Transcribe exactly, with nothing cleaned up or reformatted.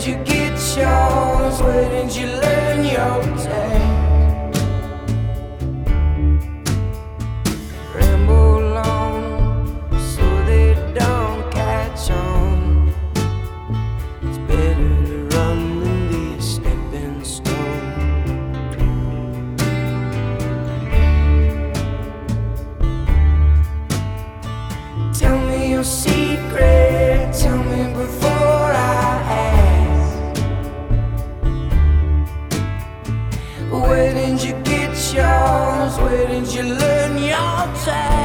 did you get yours? Where did you learn your taste? Ramble on so they don't catch on. It's better to run than be a stepping stone. Tell me your secret, tell me before I ask. Where did you get yours? Where did you learn your task?